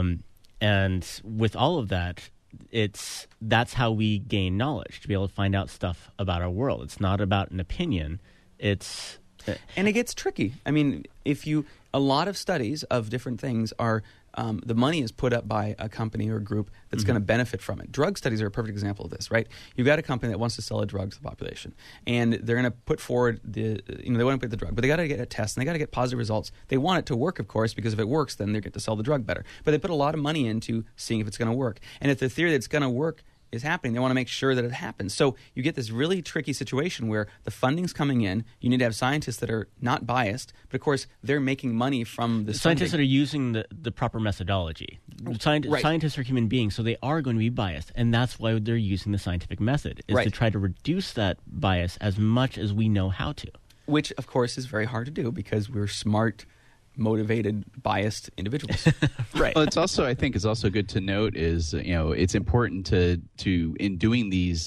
Speaker 3: And with all of that, that's how we gain knowledge, to be able to find out stuff about our world. It's not about an opinion.
Speaker 1: And it gets tricky. I mean, a lot of studies of different things are, the money is put up by a company or a group that's going to benefit from it. Drug studies are a perfect example of this, right? You've got a company that wants to sell a drug to the population, and they're going to put forward they want to put the drug, but they got to get a test, and they got to get positive results. They want it to work, of course, because if it works, then they get to sell the drug better. But they put a lot of money into seeing if it's going to work. And if the theory that it's going to work is happening, they want to make sure that it happens. So you get this really tricky situation where the funding's coming in. You need to have scientists that are not biased, but of course they're making money from the
Speaker 3: scientists that are using the proper methodology. Scientists are human beings, so they are going to be biased, and that's why they're using the scientific method, is to try to reduce that bias as much as we know how to.
Speaker 1: Which, of course, is very hard to do because we're smart, motivated, biased individuals.
Speaker 2: Right. Well, I think it's also good to note is, it's important to in doing these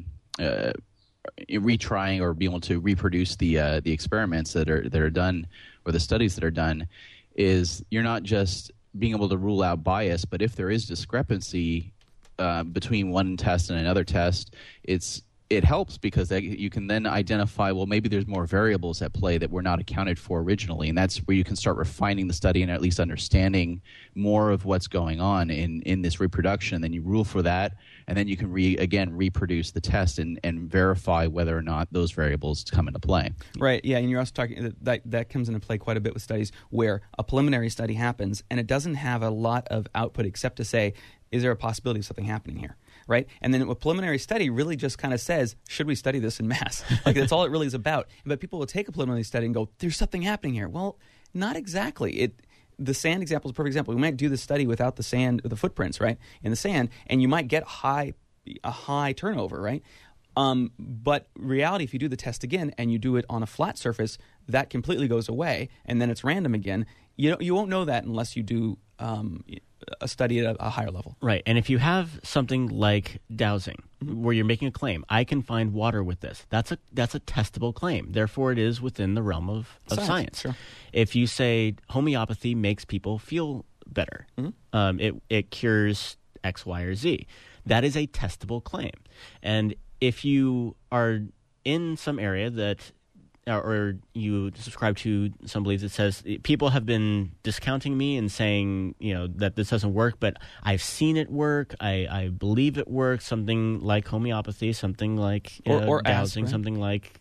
Speaker 2: retrying or being able to reproduce the experiments that are done, or the studies that are done, is you're not just being able to rule out bias, but if there is discrepancy between one test and another test, it helps because you can then identify, well, maybe there's more variables at play that were not accounted for originally, and that's where you can start refining the study and at least understanding more of what's going on in this reproduction. Then you rule for that, and then you can reproduce the test and verify whether or not those variables come into play.
Speaker 1: Right, yeah, and you're also talking that comes into play quite a bit with studies where a preliminary study happens and it doesn't have a lot of output except to say, is there a possibility of something happening here? Right? And then a preliminary study really just kind of says, should we study this in mass? Like, that's all it really is about. But people will take a preliminary study and go, there's something happening here. Well, not exactly. The sand example is a perfect example. We might do the study without the sand, the footprints, right, in the sand, and you might get a high turnover, right? But reality, if you do the test again and you do it on a flat surface, that completely goes away, and then it's random again. You won't know that unless you do a study at a higher level.
Speaker 3: Right, and if you have something like dowsing, where you're making a claim, I can find water with this, that's a testable claim. Therefore, it is within the realm of science.
Speaker 1: Sure.
Speaker 3: If you say homeopathy makes people feel better, it cures X, Y, or Z, that is a testable claim. And if you are in some area that or you subscribe to some beliefs that says people have been discounting me and saying, that this doesn't work, but I've seen it work. I believe it works. Something like homeopathy, something like
Speaker 1: or
Speaker 3: dowsing,
Speaker 1: aspirin.
Speaker 3: something like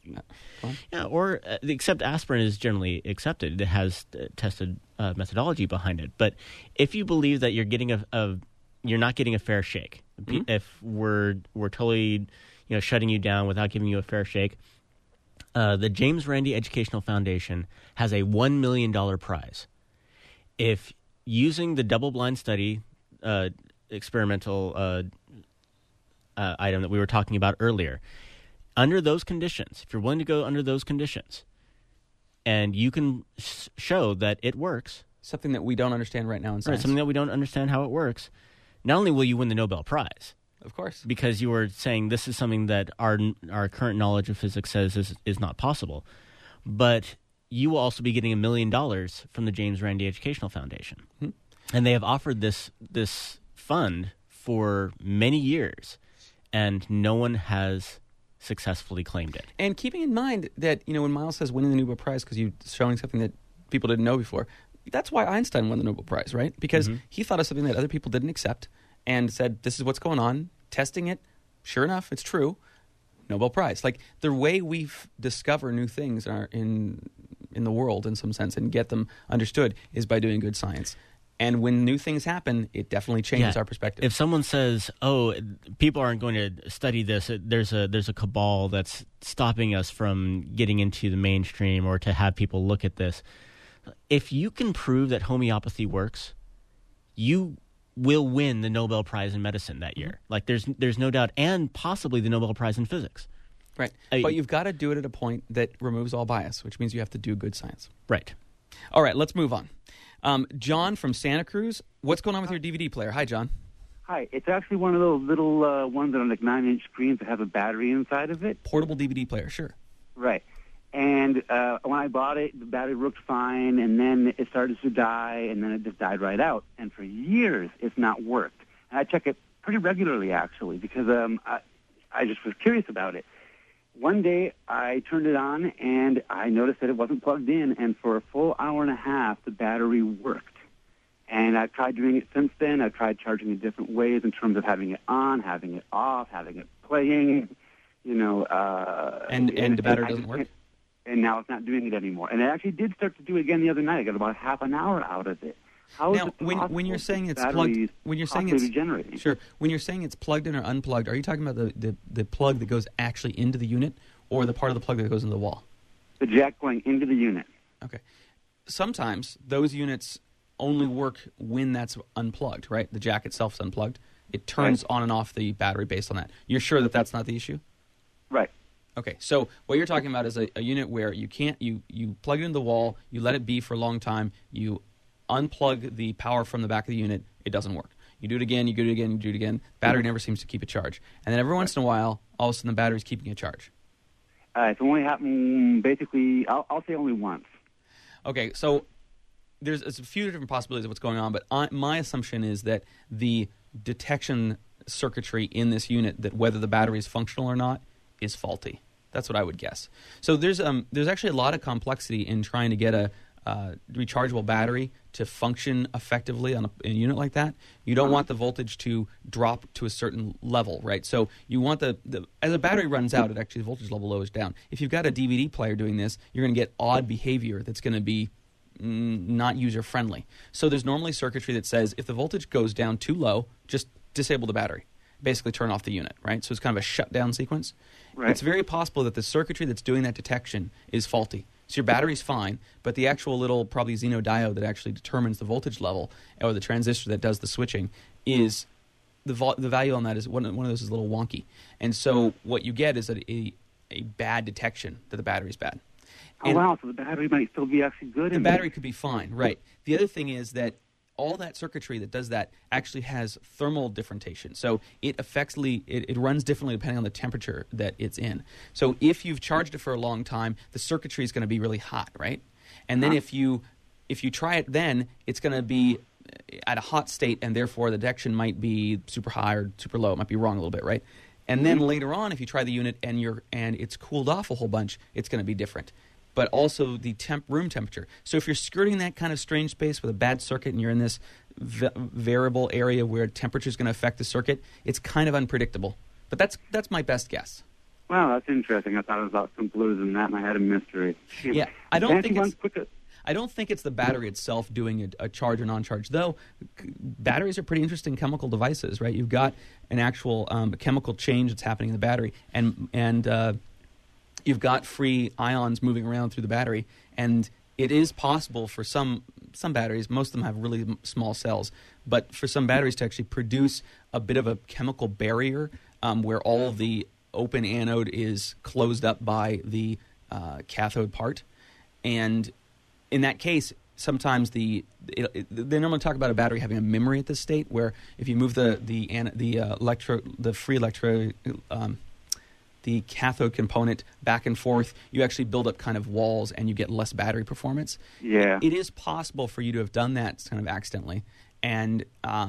Speaker 3: except aspirin is generally accepted. It has tested methodology behind it. But if you believe that you're getting you're not getting a fair shake, if we're totally shutting you down without giving you a fair shake. The James Randi Educational Foundation has a $1 million prize. If using the double-blind study experimental item that we were talking about earlier, under those conditions, if you're willing to go under those conditions, and you can show that it works.
Speaker 1: Something that we don't understand right now in science.
Speaker 3: Right, something that we don't understand how it works. Not only will you win the Nobel Prize,
Speaker 1: of course,
Speaker 3: because you were saying this is something that our current knowledge of physics says is not possible, but you will also be getting $1 million from the James Randi Educational Foundation, and they have offered this fund for many years, and no one has successfully claimed it.
Speaker 1: And keeping in mind that, when Miles says winning the Nobel Prize because you're showing something that people didn't know before, that's why Einstein won the Nobel Prize, right? Because he thought of something that other people didn't accept and said, this is what's going on, testing it. Sure enough, it's true. Nobel Prize. Like, the way we discover new things are in the world, in some sense, and get them understood is by doing good science. And when new things happen, it definitely changes our perspective.
Speaker 3: If someone says, "Oh, people aren't going to study this," there's a cabal that's stopping us from getting into the mainstream or to have people look at this. If you can prove that homeopathy works, you will win the Nobel Prize in medicine that year. Like, there's no doubt, and possibly the Nobel Prize in physics.
Speaker 1: Right. But you've got to do it at a point that removes all bias, which means you have to do good science.
Speaker 3: Right.
Speaker 1: All right, let's move on. John from Santa Cruz, what's going on with your DVD player? Hi, John.
Speaker 4: Hi. It's actually one of those little ones that are like 9-inch screens that have a battery inside of it.
Speaker 1: Portable DVD player, sure.
Speaker 4: Right. And when I bought it, the battery worked fine, and then it started to die, and then it just died right out. And for years, it's not worked. And I check it pretty regularly, actually, because I just was curious about it. One day, I turned it on, and I noticed that it wasn't plugged in, and for a full hour and a half, the battery worked. And I've tried doing it since then. I've tried charging it different ways in terms of having it on, having it off, having it playing,
Speaker 1: And the battery doesn't work?
Speaker 4: And now it's not doing it anymore. And it actually did start to do it again the other night. I got about half an hour out of it. How
Speaker 1: now, when you're saying it's plugged, when you're saying it's
Speaker 4: regenerating?
Speaker 1: Sure. When you're saying it's plugged in or unplugged, are you talking about the plug that goes actually into the unit, or the part of the plug that goes into the wall?
Speaker 4: The jack going into the unit.
Speaker 1: Okay. Sometimes those units only work when that's unplugged, right? The jack itself is unplugged. It turns on and off the battery based on that. You're sure that that's not the issue?
Speaker 4: Right.
Speaker 1: Okay, so what you're talking about is a unit where you plug it into the wall, you let it be for a long time, you unplug the power from the back of the unit, it doesn't work. You do it again, you do it again, you do it again. Battery never seems to keep a charge. And then every once in a while, all of a sudden the battery's keeping a charge.
Speaker 4: It's only happened basically, I'll say only once.
Speaker 1: Okay, so there's a few different possibilities of what's going on, but my assumption is that the detection circuitry in this unit, that whether the battery is functional or not, is faulty. That's what I would guess. So there's actually a lot of complexity in trying to get a rechargeable battery to function effectively on a unit like that. You don't want the voltage to drop to a certain level, right? So you want as a battery runs out, the voltage level lowers down. If you've got a DVD player doing this, you're going to get odd behavior that's going to be not user-friendly. So there's normally circuitry that says if the voltage goes down too low, just disable the battery. Basically turn off the unit, right? So it's kind of a shutdown sequence.
Speaker 4: Right.
Speaker 1: It's very possible that the circuitry that's doing that detection is faulty. So your battery's fine, but the actual little probably xenodiode that actually determines the voltage level, or the transistor that does the switching, is the value on that is one of those is a little wonky. And so what you get is a bad detection that the battery's bad.
Speaker 4: Oh, wow, so the battery might still be actually good.
Speaker 1: The battery could be fine, right. The other thing is that all that circuitry that does that actually has thermal differentiation. So it it runs differently depending on the temperature that it's in. So if you've charged it for a long time, the circuitry is going to be really hot, right? And then if you try it then, it's going to be at a hot state, and therefore the detection might be super high or super low. It might be wrong a little bit, right? And then later on, if you try the unit and it's cooled off a whole bunch, it's going to be different. But also the room temperature. So if you're skirting that kind of strange space with a bad circuit and you're in this variable area where temperature is going to affect the circuit, it's kind of unpredictable. But that's my best guess.
Speaker 4: Wow, that's interesting. I thought it was a lot simpler than that, and I had a mystery.
Speaker 1: Yeah, I don't think it's the battery itself doing a charge or non-charge, though. Batteries are pretty interesting chemical devices, right? You've got an actual chemical change that's happening in the battery, and you've got free ions moving around through the battery, and it is possible for some batteries, most of them have really small cells, but for some batteries to actually produce a bit of a chemical barrier where all of the open anode is closed up by the cathode part. And in that case, sometimes they normally talk about a battery having a memory at this state, where if you move the cathode component back and forth, you actually build up kind of walls and you get less battery performance.
Speaker 4: Yeah.
Speaker 1: It is possible for you to have done that kind of accidentally, and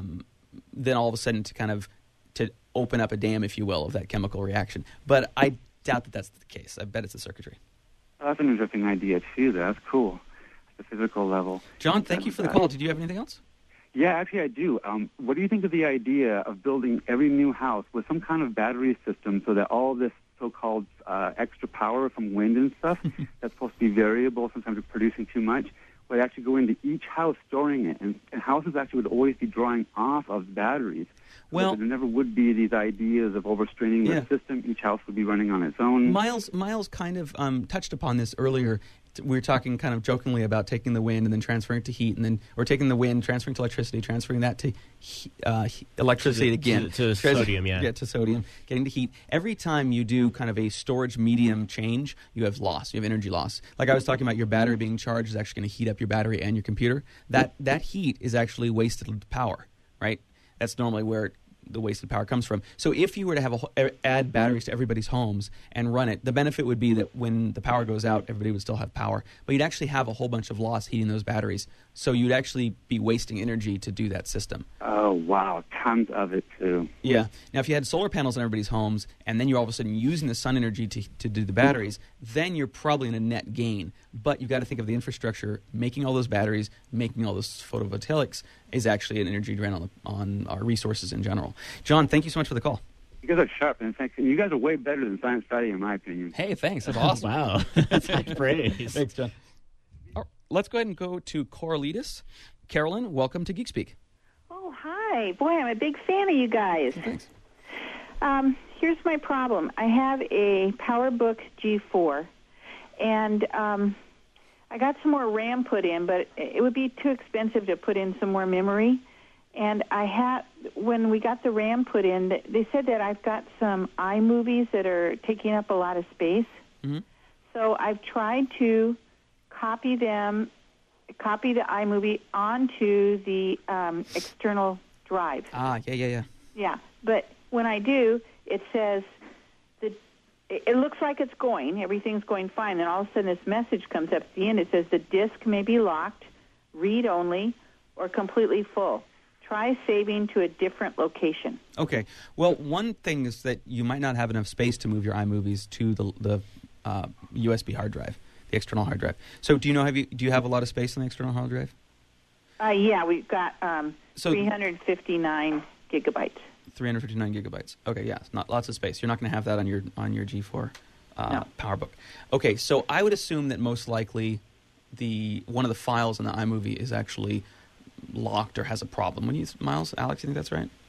Speaker 1: then all of a sudden to open up a dam, if you will, of that chemical reaction. But doubt that that's the case. I bet it's the circuitry.
Speaker 4: Oh, that's an interesting idea, too. That's cool. At the physical level.
Speaker 1: John, thank you for the call. Did you have anything else?
Speaker 4: Yeah, actually I do. What do you think of the idea of building every new house with some kind of battery system so that all this so-called extra power from wind and stuff that's supposed to be variable, sometimes it's producing too much, would actually go into each house storing it, and houses actually would always be drawing off of batteries.
Speaker 1: Well,
Speaker 4: so there never would be these ideas of overstraining the system. Each house would be running on its own.
Speaker 1: Miles kind of touched upon this earlier. We were talking kind of jokingly about taking the wind and then transferring it to heat, or taking the wind, transferring to electricity, transferring that to electricity again.
Speaker 3: To sodium, yeah.
Speaker 1: Yeah, to sodium, getting to heat. Every time you do kind of a storage medium change, you have loss. You have energy loss. Like I was talking about, your battery being charged is actually going to heat up your battery and your computer. That heat is actually wasted power, right? That's normally where the wasted power comes from. So if you were to add batteries to everybody's homes and run it, the benefit would be that when the power goes out, everybody would still have power. But you'd actually have a whole bunch of loss heating those batteries. So you'd actually be wasting energy to do that system.
Speaker 4: Oh, wow. Tons of it, too.
Speaker 1: Yeah. Now, if you had solar panels on everybody's homes, and then you're all of a sudden using the sun energy to do the batteries, then you're probably in a net gain. But you've got to think of the infrastructure. Making all those batteries, making all those photovoltaics is actually an energy drain on our resources in general. John, thank you so much for the call.
Speaker 4: You guys are sharp, and thanks. You guys are way better than Science Friday, in my opinion.
Speaker 1: Hey, thanks. That's awesome.
Speaker 3: Wow. That's high praise.
Speaker 1: Thanks, John. All right, let's go ahead and go to Corralitis. Carolyn, welcome to Geek Speak.
Speaker 5: Oh, hi. Boy, I'm a big fan of you guys.
Speaker 1: Thanks.
Speaker 5: Here's my problem. I have a PowerBook G4, and I got some more RAM put in, but it would be too expensive to put in some more memory. And when we got the RAM put in, they said that I've got some iMovies that are taking up a lot of space.
Speaker 1: Mm-hmm.
Speaker 5: So I've tried to copy the iMovie onto the external drive.
Speaker 1: Yeah.
Speaker 5: Yeah, but when I do, it says it looks like it's going, everything's going fine, and all of a sudden this message comes up at the end. It says the disk may be locked, read only, or completely full. Try saving to a different location. Okay.
Speaker 1: Well, one thing is that you might not have enough space to move your iMovies to the USB hard drive, the external hard drive. So do you have a lot of space on the external hard drive?
Speaker 5: Yeah, we've got 359 gigabytes.
Speaker 1: 359 gigabytes. Okay, yeah, it's not lots of space. You're not going to have that on your G4
Speaker 5: no.
Speaker 1: PowerBook. Okay, so I would assume that most likely one of the files in the iMovie is actually locked or has a problem. Miles, Alex, you think that's right?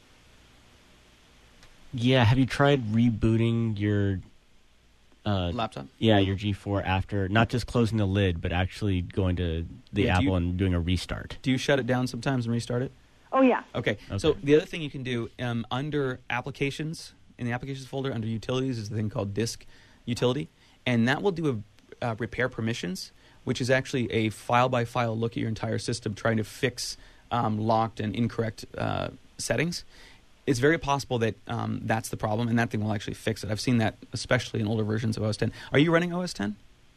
Speaker 3: Yeah, have you tried rebooting your
Speaker 1: laptop?
Speaker 3: Yeah, your G4 after not just closing the lid, but actually going to the Apple and doing a restart?
Speaker 1: Do you shut it down sometimes and restart it?
Speaker 5: Oh, yeah.
Speaker 1: Okay. So the other thing you can do under Applications, in the Applications folder, under Utilities, is the thing called Disk Utility, and that will do a repair permissions, which is actually a file-by-file look at your entire system trying to fix locked and incorrect settings. It's very possible that that's the problem, and that thing will actually fix it. I've seen that, especially in older versions of OS X. Are you running OS X?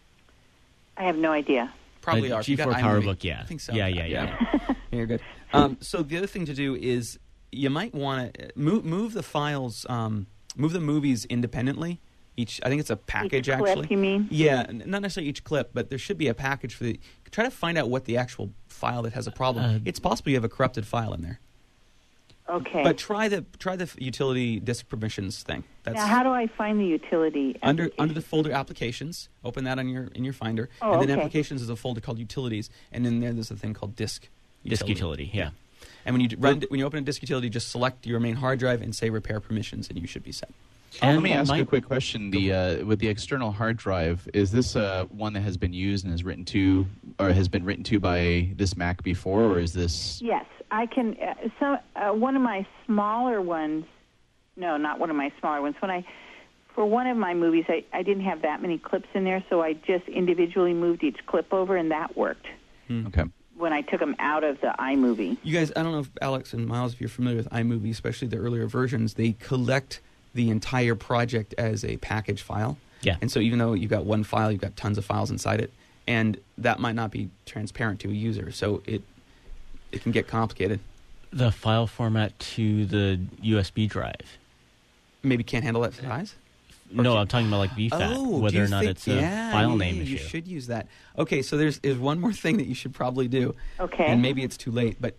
Speaker 5: I have no idea.
Speaker 1: Probably are.
Speaker 3: G4 PowerBook, yeah.
Speaker 1: I think so.
Speaker 3: Yeah.
Speaker 1: You're good. So the other thing to do is you might want to move the files, move the movies independently. I think it's a package,
Speaker 5: each clip,
Speaker 1: actually.
Speaker 5: You mean?
Speaker 1: Yeah, not necessarily each clip, but there should be a package for try to find out what the actual file that has a problem. It's possible you have a corrupted file in there.
Speaker 5: Okay.
Speaker 1: But try the utility disk permissions thing.
Speaker 5: Now, how do I find the utility?
Speaker 1: Under the folder Applications, open that in your Finder,
Speaker 5: and
Speaker 1: then Applications is a folder called Utilities, and in there's a thing called Disk
Speaker 3: Utility. Yeah.
Speaker 1: And when you open a Disk Utility, just select your main hard drive and say Repair Permissions, and you should be set.
Speaker 2: Let me ask you a quick question. With the external hard drive, is this one that has been used and has been written to by this Mac before, or is this?
Speaker 5: Yes, I can. One of my smaller ones. No, not one of my smaller ones. For one of my movies, I didn't have that many clips in there, so I just individually moved each clip over, and that worked.
Speaker 2: Okay.
Speaker 5: When I took them out of the iMovie.
Speaker 1: You guys, I don't know if Alex and Miles, if you're familiar with iMovie, especially the earlier versions, they collect the entire project as a package file.
Speaker 3: Yeah.
Speaker 1: And so even though you've got one file, you've got tons of files inside it, and that might not be transparent to a user, so it can get complicated.
Speaker 3: The file format to the USB drive
Speaker 1: Maybe can't handle that size?
Speaker 3: No, I'm talking about like VFAT, whether or not it's a file name issue.
Speaker 1: You should use that. Okay, so there's one more thing that you should probably do.
Speaker 5: Okay.
Speaker 1: And maybe it's too late, but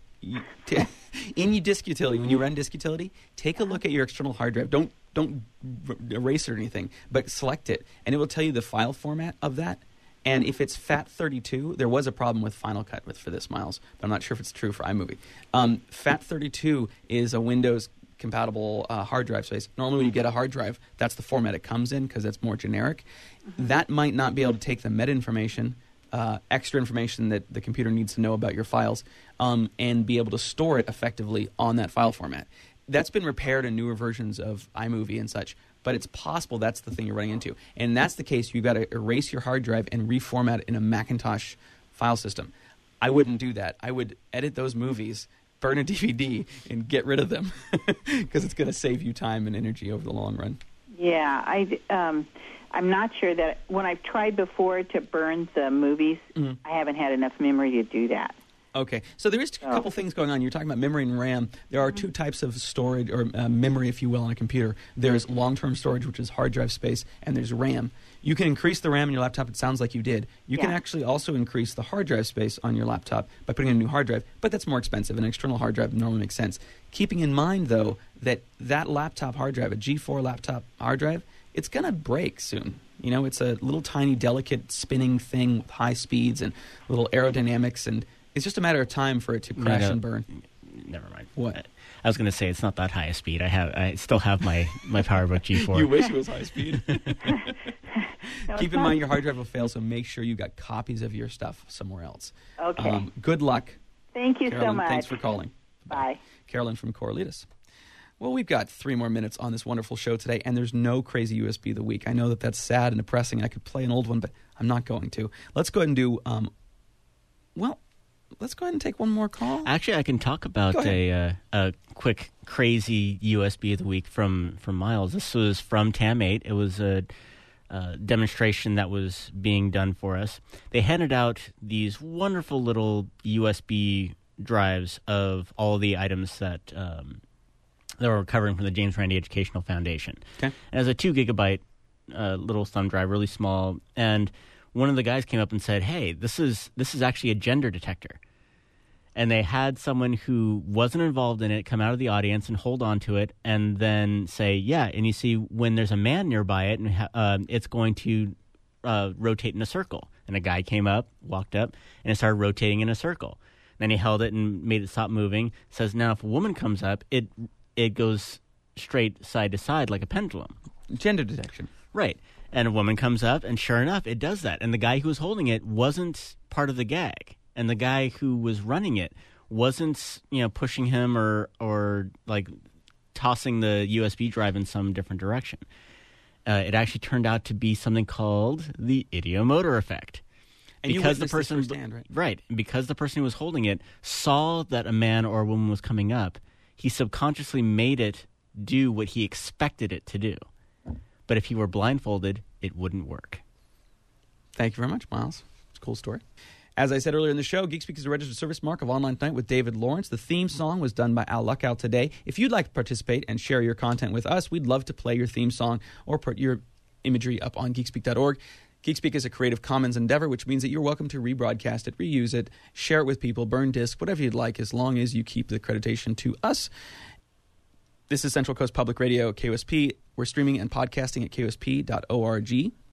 Speaker 1: in your disk utility, when you run disk utility, take a look at your external hard drive. Don't erase it or anything, but select it, and it will tell you the file format of that. And if it's FAT32, there was a problem with Final Cut for this, Miles, but I'm not sure if it's true for iMovie. FAT32 is a Windows-compatible hard drive space. Normally when you get a hard drive, that's the format it comes in because it's more generic. That might not be able to take the meta information, extra information that the computer needs to know about your files, and be able to store it effectively on that file format. That's been repaired in newer versions of iMovie and such, but it's possible that's the thing you're running into. And that's the case. You've got to erase your hard drive and reformat it in a Macintosh file system. I wouldn't do that. I would edit those movies, burn a DVD, and get rid of them because it's going to save you time and energy over the long run.
Speaker 5: Yeah, I'm not sure that when I've tried before to burn the movies, I haven't had enough memory to do that.
Speaker 1: Okay, so there is a couple things going on. You're talking about memory and RAM. There are two types of storage, or memory, if you will, on a computer. There's long-term storage, which is hard drive space, and there's RAM. You can increase the RAM in your laptop. It sounds like you did. You can actually also increase the hard drive space on your laptop by putting in a new hard drive, but that's more expensive. An external hard drive normally makes sense. Keeping in mind, though, that laptop hard drive, a G4 laptop hard drive, it's going to break soon. You know, it's a little tiny, delicate spinning thing with high speeds and little aerodynamics, and it's just a matter of time for it to crash and burn.
Speaker 3: Never mind.
Speaker 1: What?
Speaker 3: I was going to say it's not that high a speed. I still have my PowerBook G4.
Speaker 1: You wish it was high speed. Keep in mind your hard drive will fail, so make sure you got copies of your stuff somewhere else.
Speaker 5: Okay.
Speaker 1: Good luck.
Speaker 5: Thank you
Speaker 1: Carolyn,
Speaker 5: so much.
Speaker 1: Thanks for calling.
Speaker 5: Bye.
Speaker 1: Carolyn from Corralitos. Well, we've got 3 more minutes on this wonderful show today, and there's no crazy USB of the week. I know that that's sad and depressing. I could play an old one, but I'm not going to. Let's go ahead and do, let's go ahead and take one more call.
Speaker 3: Actually, I can talk about a quick crazy USB of the week from Miles. This was from TAM8. It was a demonstration that was being done for us. They handed out these wonderful little USB drives of all the items that they were recovering from the James Randi Educational Foundation.
Speaker 1: Okay.
Speaker 3: And it was a 2 gigabyte little thumb drive, really small. And one of the guys came up and said, "Hey, this is actually a gender detector." And they had someone who wasn't involved in it come out of the audience and hold on to it and then say, "Yeah, and you see when there's a man nearby it, and it's going to rotate in a circle." And a guy came up, walked up, and it started rotating in a circle. Then he held it and made it stop moving. Says, "Now if a woman comes up, it goes straight side to side like a pendulum."
Speaker 1: Gender detection.
Speaker 3: Right. And a woman comes up, and sure enough, it does that. And the guy who was holding it wasn't part of the gag. And the guy who was running it wasn't, pushing him or like tossing the USB drive in some different direction. It actually turned out to be something called the ideomotor effect.
Speaker 1: And
Speaker 3: because
Speaker 1: the person firsthand, right?
Speaker 3: Because the person who was holding it saw that a man or a woman was coming up, he subconsciously made it do what he expected it to do. But if he were blindfolded, it wouldn't work.
Speaker 1: Thank you very much, Miles. It's a cool story. As I said earlier in the show, GeekSpeak is a registered service mark of Online Tonight with David Lawrence. The theme song was done by Al Luckow today. If you'd like to participate and share your content with us, we'd love to play your theme song or put your imagery up on geekspeak.org. GeekSpeak is a Creative Commons endeavor, which means that you're welcome to rebroadcast it, reuse it, share it with people, burn discs, whatever you'd like, as long as you keep the accreditation to us. This is Central Coast Public Radio, KOSP. We're streaming and podcasting at KOSP.org.